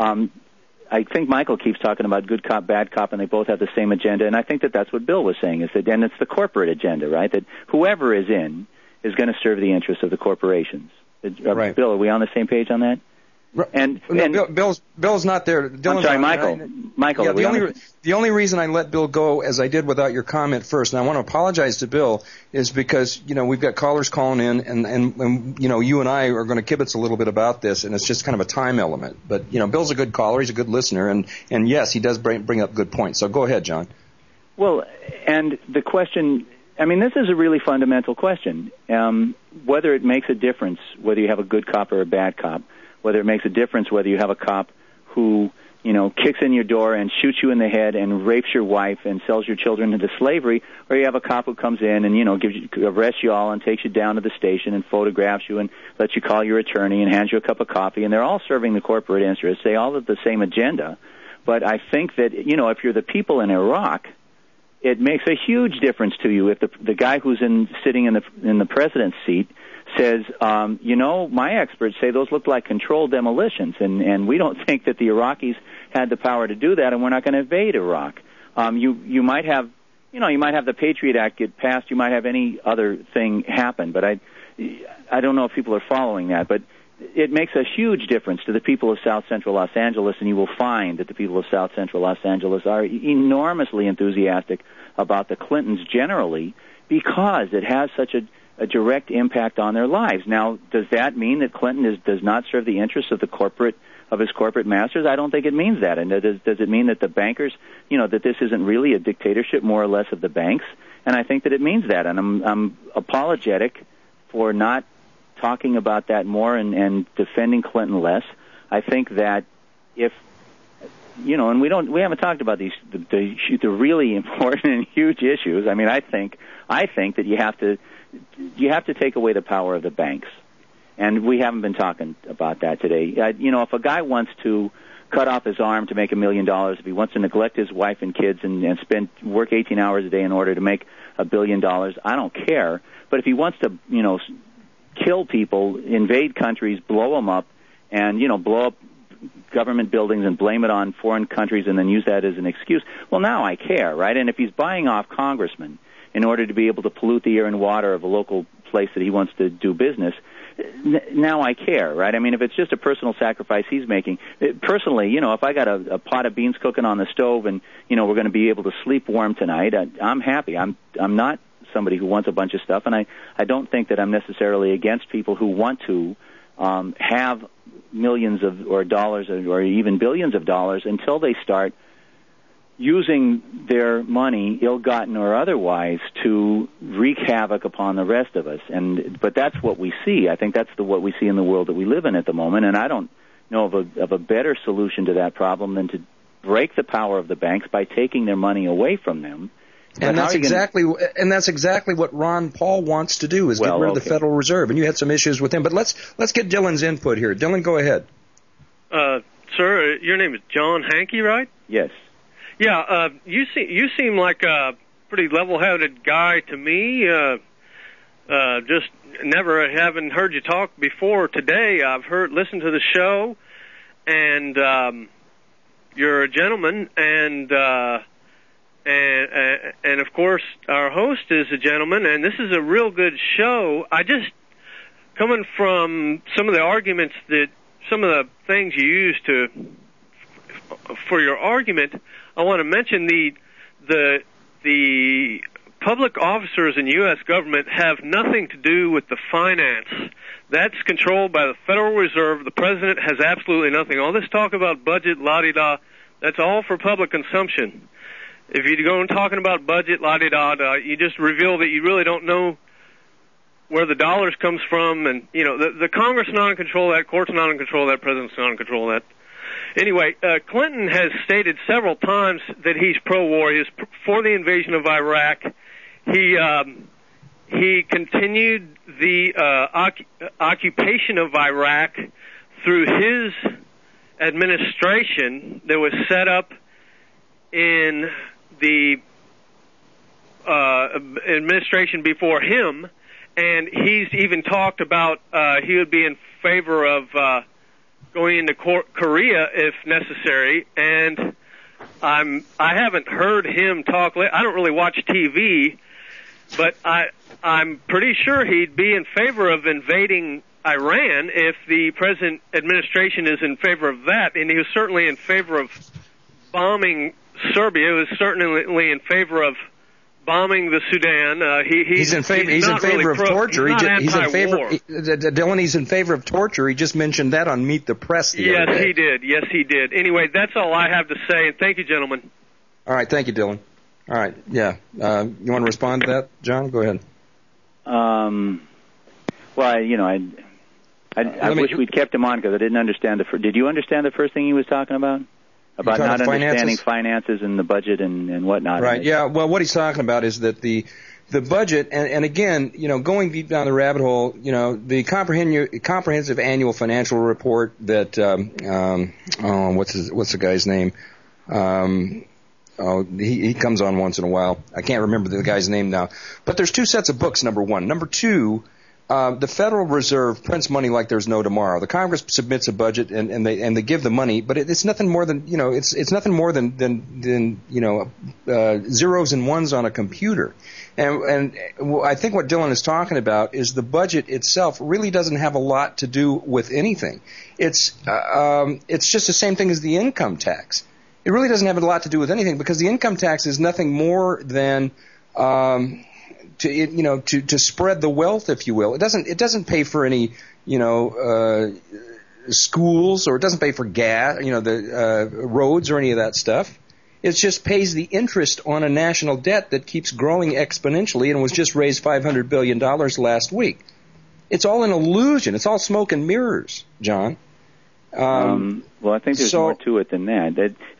I think Michael keeps talking about good cop, bad cop, and they both have the same agenda, and I think that that's what Bill was saying, and it's the corporate agenda, right? That whoever is in is going to serve the interests of the corporations. Right. Bill, are we on the same page on that? And Bill's not there. I'm sorry, Michael. Michael, yeah, the only reason I let Bill go as I did without your comment first, and I want to apologize to Bill, is because we've got callers calling in, and you and I are going to kibitz a little bit about this, and it's just kind of a time element. But Bill's a good caller, he's a good listener, and yes, he does bring up good points. So go ahead, John. Well, and the question. I mean, this is a really fundamental question. Whether it makes a difference whether you have a good cop or a bad cop, whether it makes a difference whether you have a cop who, kicks in your door and shoots you in the head and rapes your wife and sells your children into slavery, or you have a cop who comes in and, arrests you all and takes you down to the station and photographs you and lets you call your attorney and hands you a cup of coffee, and they're all serving the corporate interests. They all have the same agenda. But I think that, if you're the people in Iraq, it makes a huge difference to you if the guy who's sitting in the president's seat says, my experts say those look like controlled demolitions, and we don't think that the Iraqis had the power to do that, and we're not going to invade Iraq. You might have the Patriot Act get passed, you might have any other thing happen, but I don't know if people are following that, but it makes a huge difference to the people of South Central Los Angeles, and you will find that the people of South Central Los Angeles are enormously enthusiastic about the Clintons generally because it has such a direct impact on their lives. Now, does that mean that Clinton does not serve the interests of his corporate masters? I don't think it means that. And does it mean that the bankers, that this isn't really a dictatorship more or less of the banks? And I think that it means that. And I'm apologetic for not talking about that more and defending Clinton less. I think that if and we haven't talked about the really important and huge issues. I mean, I think that you have to take away the power of the banks, and we haven't been talking about that today. If a guy wants to cut off his arm to make $1 million, if he wants to neglect his wife and kids and work 18 hours a day in order to make $1 billion, I don't care. But if he wants to, kill people, invade countries, blow them up, and blow up government buildings and blame it on foreign countries and then use that as an excuse, well, now I care, right? And if he's buying off congressmen in order to be able to pollute the air and water of a local place that he wants to do business, now I care, right? I mean, if it's just a personal sacrifice he's making, personally, if I got a pot of beans cooking on the stove and, we're going to be able to sleep warm tonight, I'm happy. I'm not somebody who wants a bunch of stuff, and I don't think that I'm necessarily against people who want to have millions or dollars or even billions of dollars until they start using their money, ill-gotten or otherwise, to wreak havoc upon the rest of us. But that's what we see. I think that's what we see in the world that we live in at the moment, and I don't know of a better solution to that problem than to break the power of the banks by taking their money away from them. And that's exactly what Ron Paul wants to do, is get rid of the Federal Reserve. And you had some issues with him, but let's get Dylan's input here. Dylan, go ahead. Sir, your name is John Hankey, right? Yes. Yeah. You seem like a pretty level-headed guy to me. Just never haven't heard you talk before today. I've listened to the show, and you're a gentleman, and of course our host is a gentleman, and this is a real good show. I just, coming from some of the arguments some of the things you use for your argument, I want to mention the public officers in U.S. government have nothing to do with the finance. That's controlled by the Federal Reserve. The president has absolutely nothing. All this talk about budget, la-di-da, that's all for public consumption. If you go on talking about budget, la-di-da-da, you just reveal that you really don't know where the dollars comes from. And, the Congress is not in control of that, court's not in control of that, president's not in control of that. Anyway, Clinton has stated several times that he's pro-war. He's for the invasion of Iraq. He continued the occupation of Iraq through his administration that was set up in the administration before him, and he's even talked about he would be in favor of going into Korea if necessary. And I haven't heard him talk. I don't really watch TV, but I'm pretty sure he'd be in favor of invading Iran if the present administration is in favor of that. And he was certainly in favor of bombing Serbia. He was certainly in favor of bombing the Sudan. He's in favor. He's in favor of torture. He's in favor. Dylan, he's in favor of torture. He just mentioned that on Meet the Press the other day. Yes, he did. Anyway, that's all I have to say. And thank you, gentlemen. All right, thank you, Dylan. All right, yeah. You want to respond to that, John? Go ahead. Well, I wish we'd kept him on because I didn't understand Did you understand the first thing he was talking about? About not understanding finances and the budget and whatnot. Right, yeah. Well, what he's talking about is that the budget, and again, going deep down the rabbit hole, the comprehensive annual financial report that, what's the guy's name? He comes on once in a while. I can't remember the guy's name now. But there's two sets of books, number one. Number two, the Federal Reserve prints money like there's no tomorrow. The Congress submits a budget and they give the money, but it's nothing more than it's nothing more than zeros and ones on a computer. And I think what Dylan is talking about is the budget itself really doesn't have a lot to do with anything. It's just the same thing as the income tax. It really doesn't have a lot to do with anything because the income tax is nothing more than to spread the wealth, if you will. It doesn't pay for any schools, or it doesn't pay for gas, the roads or any of that stuff. It just pays the interest on a national debt that keeps growing exponentially and was just raised $500 billion last week. It's all an illusion. It's all smoke and mirrors, John. Well, I think there's more to it than that.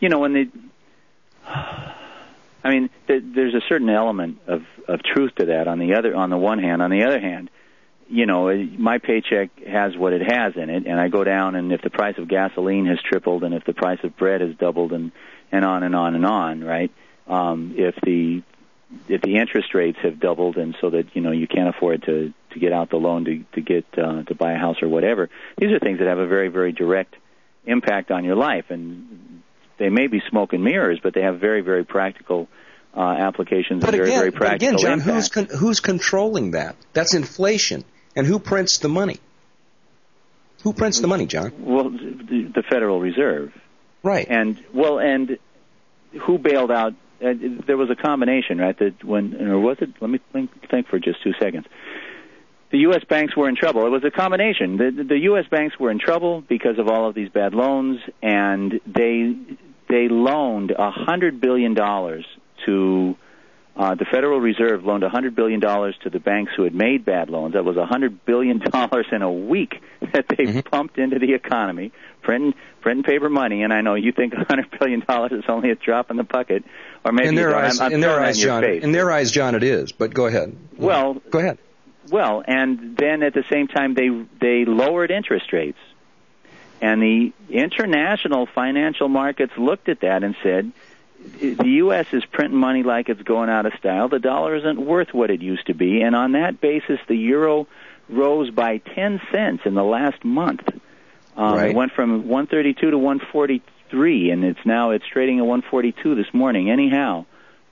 There's a certain element of truth to that. On the one hand, on the other hand, my paycheck has what it has in it, and I go down, and if the price of gasoline has tripled, and if the price of bread has doubled, and on and on and on, right? If the interest rates have doubled, and so that you can't afford to get out the loan to get to buy a house or whatever, these are things that have a very, very direct impact on your life, and they may be smoke and mirrors, but they have very, very practical applications and very, very practical impact. But again, John, impact. who's controlling that? That's inflation. And who prints the money? Who prints the money, John? Well, the Federal Reserve. Right. And who bailed out? There was a combination, right? That was it? Let me think for just 2 seconds. The U.S. banks were in trouble. It was a combination. The U.S. banks were in trouble because of all of these bad loans, and they loaned $100 billion to the Federal Reserve loaned $100 billion to the banks who had made bad loans. That was $100 billion in a week that they pumped into the economy, printing paper money. And I know you think $100 billion is only a drop in the bucket, or maybe in their eyes, John, it is. But go ahead. Well, go ahead. Well, and then at the same time, they lowered interest rates. And the international financial markets looked at that and said, the U.S. is printing money like it's going out of style. The dollar isn't worth what it used to be. And on that basis, the euro rose by 10 cents in the last month. Right. It went from 132 to 143, and it's trading at 142 this morning. Anyhow,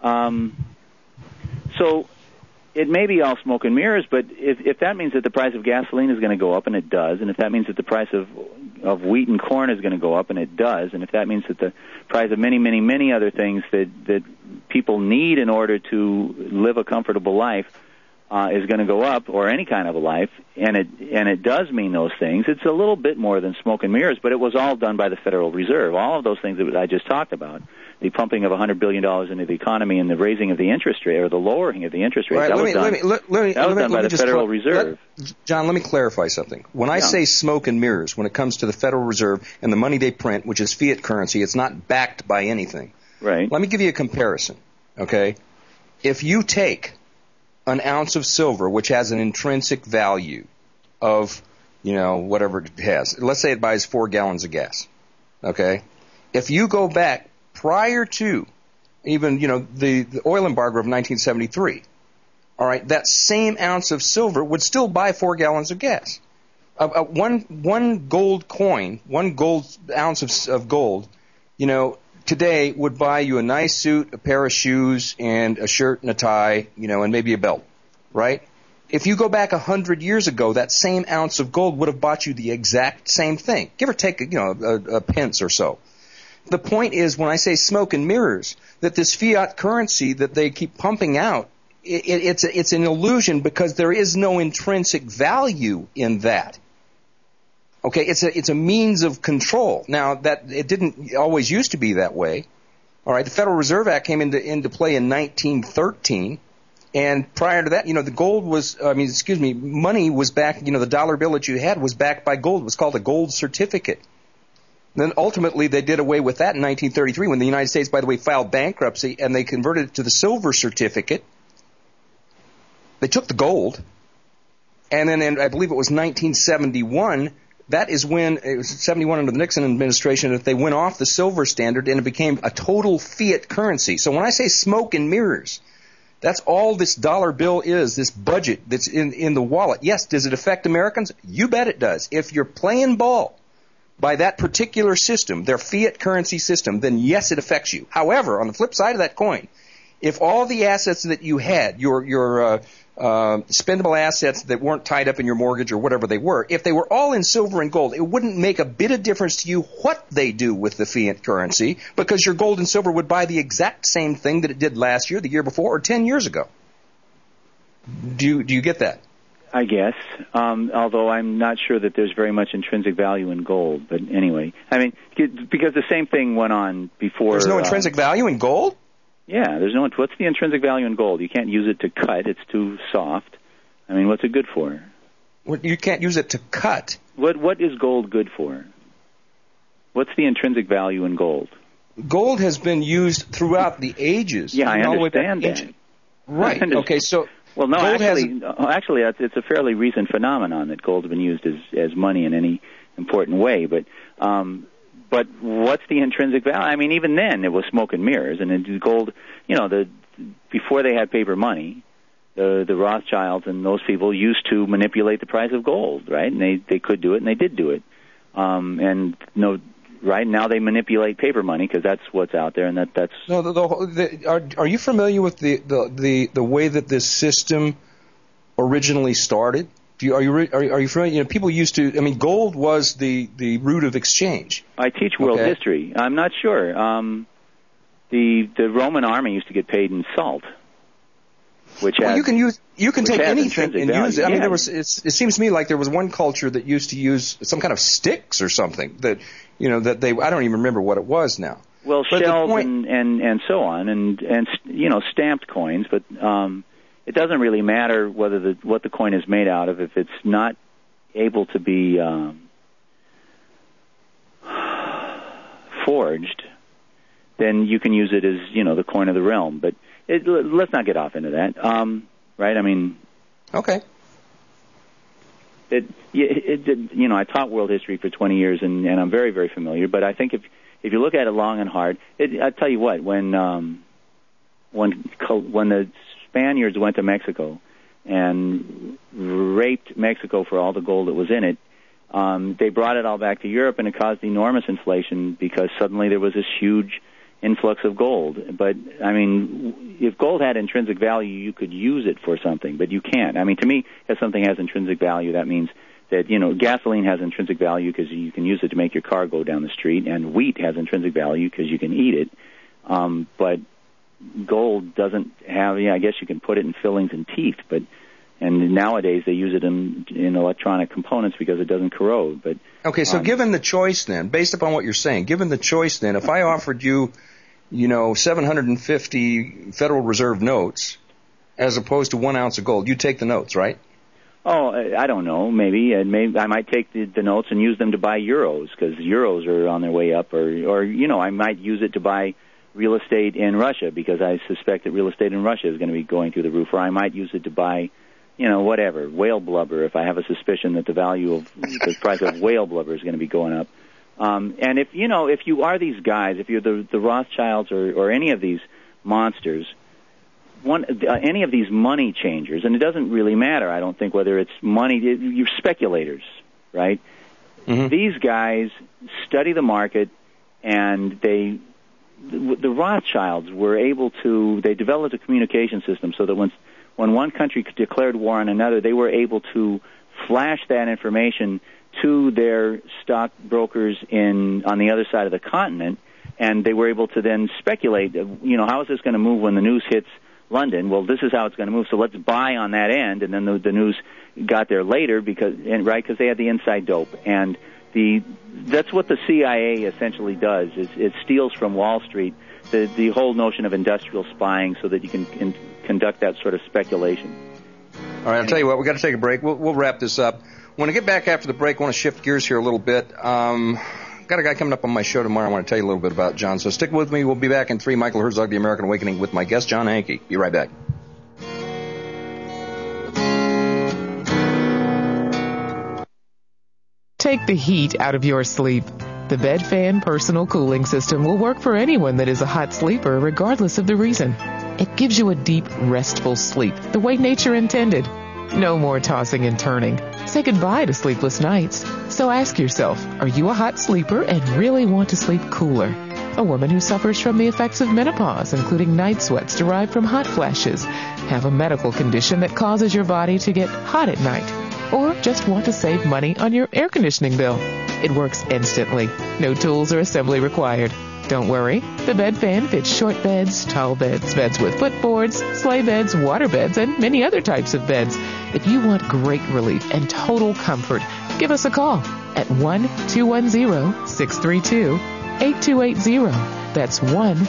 so it may be all smoke and mirrors, but if that means that the price of gasoline is going to go up, and it does, and if that means that the price of wheat and corn is going to go up, and it does, and if that means that the price of many, many, many other things that people need in order to live a comfortable life is going to go up, or any kind of a life, and it does mean those things. It's a little bit more than smoke and mirrors, but it was all done by the Federal Reserve. All of those things that I just talked about, the pumping of $100 billion into the economy and the raising of the interest rate, or the lowering of the interest rate, that was done by the Federal Reserve. John, let me clarify something. When I say smoke and mirrors, when it comes to the Federal Reserve and the money they print, which is fiat currency, it's not backed by anything. Right. Let me give you a comparison, okay? If you take an ounce of silver, which has an intrinsic value of, whatever it has. Let's say it buys 4 gallons of gas, okay? If you go back prior to even, the oil embargo of 1973, all right, that same ounce of silver would still buy 4 gallons of gas. One gold coin, 1 gold ounce of gold, today would buy you a nice suit, a pair of shoes, and a shirt and a tie, and maybe a belt, right? If you go back 100 years ago, that same ounce of gold would have bought you the exact same thing, give or take, a pence or so. The point is, when I say smoke and mirrors, that this fiat currency that they keep pumping out, it's an illusion because there is no intrinsic value in that. Okay, it's a means of control. Now, that it didn't always used to be that way. All right, the Federal Reserve Act came into play in 1913, and prior to that, the gold was, money was backed, the dollar bill that you had was backed by gold. It was called a gold certificate. Then ultimately they did away with that in 1933 when the United States, by the way, filed bankruptcy, and they converted it to the silver certificate. They took the gold, and then I believe it was 1971. That is when, it was 71 under the Nixon administration, that they went off the silver standard and it became a total fiat currency. So when I say smoke and mirrors, that's all this dollar bill is, this budget that's in the wallet. Yes, does it affect Americans? You bet it does. If you're playing ball by that particular system, their fiat currency system, then yes, it affects you. However, on the flip side of that coin, if all the assets that you had, your spendable assets that weren't tied up in your mortgage or whatever they were, if they were all in silver and gold, it wouldn't make a bit of difference to you what they do with the fiat currency, because your gold and silver would buy the exact same thing that it did last year, the year before, or 10 years ago. Do you get that? I guess, although I'm not sure that there's very much intrinsic value in gold. But anyway, because the same thing went on before. There's no intrinsic value in gold? Yeah, there's no. What's the intrinsic value in gold? You can't use it to cut; it's too soft. What's it good for? Well, you can't use it to cut. What is gold good for? What's the intrinsic value in gold? Gold has been used throughout the ages. Yeah, I understand that. Right. Okay. So. Well, no, actually, it's a fairly recent phenomenon that gold has been used as money in any important way. But what's the intrinsic value? Even then, it was smoke and mirrors. And gold, before they had paper money, the Rothschilds and those people used to manipulate the price of gold, right? And they could do it, and they did do it. Right now they manipulate paper money because that's what's out there, and that's. No, are you familiar with the way that this system originally started? Are you familiar? People used to. Gold was the root of exchange. I teach world history. I'm not sure. The Roman army used to get paid in salt, which you can take anything and use it. It seems to me like there was one culture that used to use some kind of sticks or something that I don't even remember what it was now. Well, but shells and so on, and stamped coins, but it doesn't really matter what the coin is made out of if it's not able to be forged. Then you can use it as the coin of the realm. But let's not get off into that, right? Okay. I taught world history for 20 years, and I'm very, very familiar. But I think if you look at it long and hard, I tell you what, when the Spaniards went to Mexico and raped Mexico for all the gold that was in it, they brought it all back to Europe, and it caused enormous inflation because suddenly there was this huge influx of gold. But if gold had intrinsic value, you could use it for something, but you can't. To me, if something has intrinsic value, that means that gasoline has intrinsic value because you can use it to make your car go down the street, and wheat has intrinsic value because you can eat it. But gold doesn't have. I guess you can put it in fillings and teeth, but And nowadays they use it in electronic components because it doesn't corrode. But okay, so given the choice then, based upon what you're saying, given the choice then, if I offered you, 750 Federal Reserve notes as opposed to 1 ounce of gold, you'd take the notes, right? Oh, I don't know. Maybe I might take the notes and use them to buy euros because euros are on their way up, or I might use it to buy real estate in Russia because I suspect that real estate in Russia is going to be going through the roof, or I might use it to buy, whatever, whale blubber if I have a suspicion that the price of whale blubber is going to be going up. And if you are these guys, if you're the Rothschilds or any of these monsters, any of these money changers, and it doesn't really matter, I don't think, whether it's money, you're speculators, right? Mm-hmm. These guys study the market, and the Rothschilds were able to, they developed a communication system so that when one country declared war on another, they were able to flash that information to their stockbrokers on the other side of the continent, and they were able to then speculate, how is this going to move when the news hits London? Well, this is how it's going to move, so let's buy on that end, and then the news got there later because they had the inside dope. And that's what the CIA essentially does, is it steals from Wall Street the whole notion of industrial spying so that you can conduct that sort of speculation. All right, I'll tell you what, we've got to take a break. We'll wrap this up. When I get back after the break, I want to shift gears here a little bit. Got a guy coming up on my show tomorrow I want to tell you a little bit about, John. So stick with me. We'll be back in 3. Michael Herzog, The American Awakening, with my guest, John Hanke. Be right back. Take the heat out of your sleep. The Bed Fan Personal Cooling System will work for anyone that is a hot sleeper, regardless of the reason. It gives you a deep, restful sleep, the way nature intended. No more tossing and turning. Say goodbye to sleepless nights. So ask yourself, are you a hot sleeper and really want to sleep cooler? A woman who suffers from the effects of menopause, including night sweats derived from hot flashes, have a medical condition that causes your body to get hot at night, or just want to save money on your air conditioning bill. It works instantly. No tools or assembly required. Don't worry, the Bed Fan fits short beds, tall beds, beds with footboards, sleigh beds, water beds, and many other types of beds. If you want great relief and total comfort, give us a call at 1-210-632-8280. That's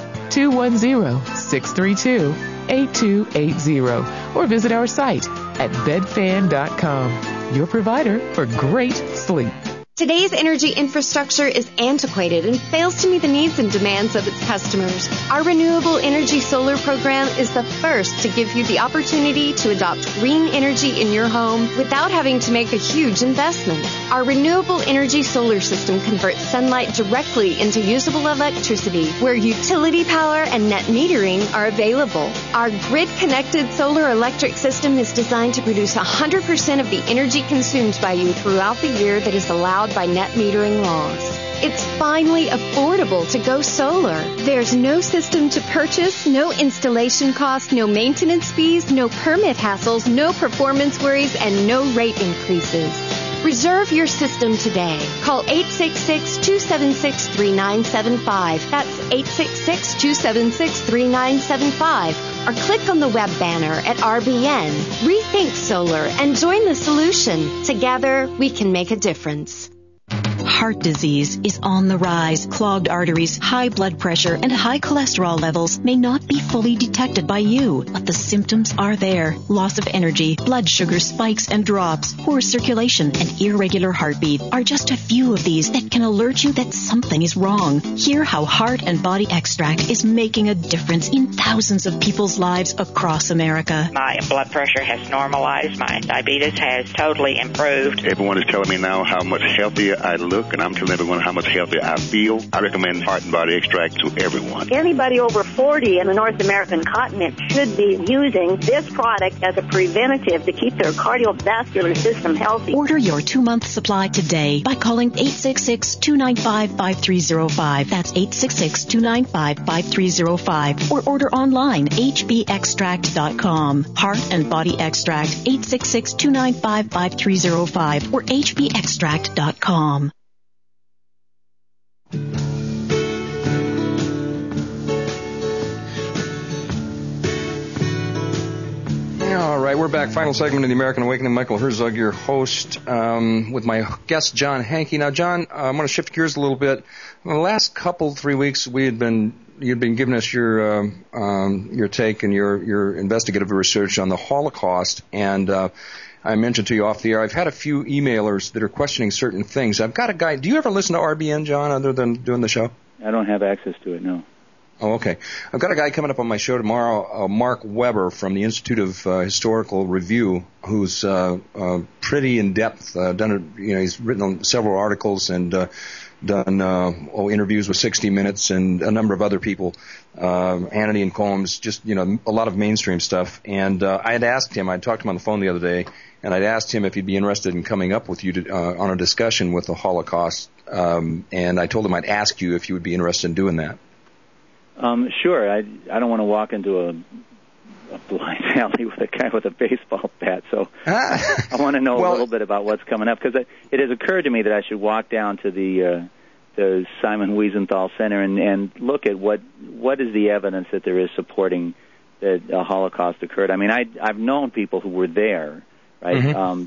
1-210-632-8280. Or visit our site at bedfan.com. Your provider for great sleep. Today's energy infrastructure is antiquated and fails to meet the needs and demands of its customers. Our Renewable Energy Solar Program is the first to give you the opportunity to adopt green energy in your home without having to make a huge investment. Our Renewable Energy Solar System converts sunlight directly into usable electricity where utility power and net metering are available. Our grid-connected solar electric system is designed to produce 100% of the energy consumed by you throughout the year that is allowed by net metering laws. It's finally affordable to go solar. There's no system to purchase, no installation costs, no maintenance fees, no permit hassles, no performance worries, and no rate increases. Reserve your system today. Call 866-276-3975. That's 866-276-3975. Or click on the web banner at RBN. Rethink solar and join the solution. Together, we can make a difference. Heart disease is on the rise. Clogged arteries, high blood pressure, and high cholesterol levels may not be fully detected by you, but the symptoms are there. Loss of energy, blood sugar spikes and drops, poor circulation, and irregular heartbeat are just a few of these that can alert you that something is wrong. Hear how Heart and Body Extract is making a difference in thousands of people's lives across America. My blood pressure has normalized. My diabetes has totally improved. Everyone is telling me now how much healthier I look, and I'm telling everyone how much healthier I feel. I recommend Heart and Body Extract to everyone. Anybody over 40 in the North American continent should be using this product as a preventative to keep their cardiovascular system healthy. Order your 2-month supply today by calling 866-295-5305. That's 866-295-5305. Or order online, hbextract.com. Heart and Body Extract, 866-295-5305 or hbextract.com. All right, we're back. Final segment of the American Awakening. Michael Herzog, your host, with my guest, John Hanke. Now, John, I'm going to shift gears a little bit. In the last 3 weeks, you'd been giving us your take and your investigative research on the Holocaust, and I mentioned to you off the air, I've had a few emailers that are questioning certain things. I've got a guy. Do you ever listen to RBN, John, other than doing the show? I don't have access to it, no. Oh, okay. I've got a guy coming up on my show tomorrow, Mark Weber from the Institute of Historical Review, who's pretty in depth. He's written on several articles and done interviews with 60 Minutes and a number of other people, Hannity and Combs, just a lot of mainstream stuff. And I had asked him. I talked to him on the phone the other day, and I'd asked him if he'd be interested in coming up with you on a discussion with the Holocaust. And I told him I'd ask you if you would be interested in doing that. Sure. I don't want to walk into a blind alley with a guy with a baseball bat, so I want to know a little bit about what's coming up, because it has occurred to me that I should walk down to the Simon Wiesenthal Center and look at what is the evidence that there is supporting that a Holocaust occurred. I mean, I've known people who were there, right?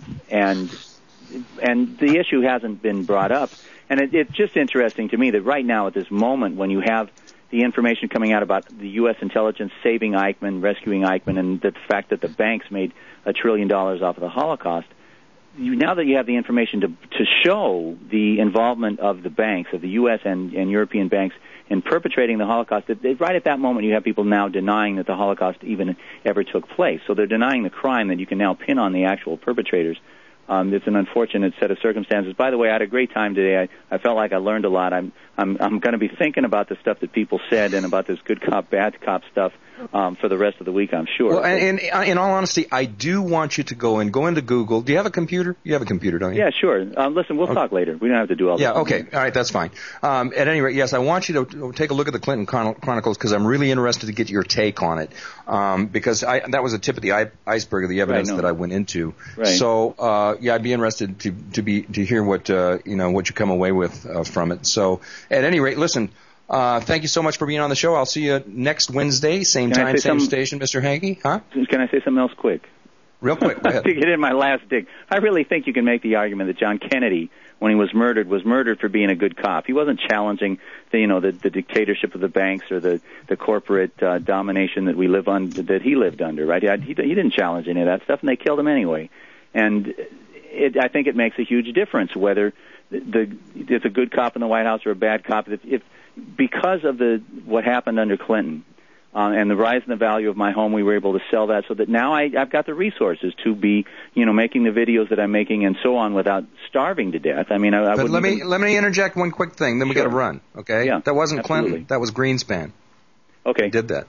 Mm-hmm. And the issue hasn't been brought up, and it's just interesting to me that right now at this moment, when you have the information coming out about the U.S. intelligence saving Eichmann, rescuing Eichmann, and the fact that the banks made $1 trillion off of the Holocaust, now that you have the information to show the involvement of the banks, of the U.S. and European banks, in perpetrating the Holocaust, right at that moment you have people now denying that the Holocaust even ever took place. So they're denying the crime that you can now pin on the actual perpetrators. It's an unfortunate set of circumstances. By the way, I had a great time today. I felt like I learned a lot. I'm going to be thinking about the stuff that people said and about this good cop, bad cop stuff for the rest of the week, I'm sure. Well, and in all honesty, I do want you to go into Google. Do you have a computer? You have a computer, don't you? Yeah, sure. Listen, we'll talk later. We don't have to do all this. Yeah, okay. All right, that's fine. At any rate, yes, I want you to take a look at the Clinton Chronicles, because I'm really interested to get your take on it, because that was a tip of the iceberg of the evidence that I went into. Right. So, I'd be interested to hear what what you come away with from it. So, at any rate, listen. Thank you so much for being on the show. I'll see you next Wednesday, same time, same station, Mr. Hanke. Huh? Can I say something else quick? Real quick, go ahead. To get in my last dig, I really think you can make the argument that John Kennedy, when he was murdered for being a good cop. He wasn't challenging the dictatorship of the banks or the corporate domination that we live on, that he lived under, right? He didn't challenge any of that stuff, and they killed him anyway. And I think it makes a huge difference whether it's a good cop in the White House or a bad cop. If because of what happened under Clinton and the rise in the value of my home, we were able to sell that, so that now I've got the resources to be, making the videos that I'm making and so on without starving to death. I mean, I wouldn't. Let me interject one quick thing. Then we got to run. Okay. Yeah. That wasn't Absolutely. Clinton. That was Greenspan. Okay. He did that.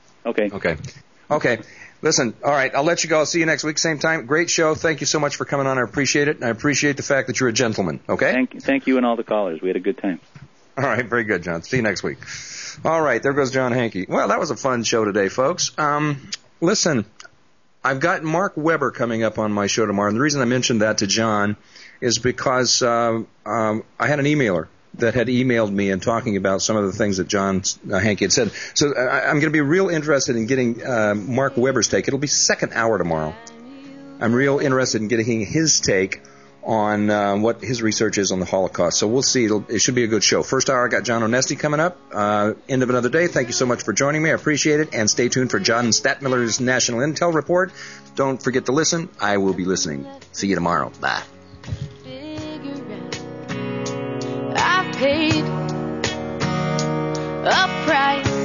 Okay. Listen, all right, I'll let you go. I'll see you next week, same time. Great show. Thank you so much for coming on. I appreciate it, and I appreciate the fact that you're a gentleman, okay? Thank you and all the callers. We had a good time. All right, very good, John. See you next week. All right, there goes John Hanke. Well, that was a fun show today, folks. Listen, I've got Mark Weber coming up on my show tomorrow, and the reason I mentioned that to John is because I had an emailer that had emailed me and talking about some of the things that John Hanke had said. So I'm going to be real interested in getting Mark Weber's take. It'll be second hour tomorrow. I'm real interested in getting his take on what his research is on the Holocaust. So we'll see. It should be a good show. First hour, I got John Onesti coming up. End of another day. Thank you so much for joining me. I appreciate it. And stay tuned for John Statmiller's National Intel Report. Don't forget to listen. I will be listening. See you tomorrow. Bye. I paid a price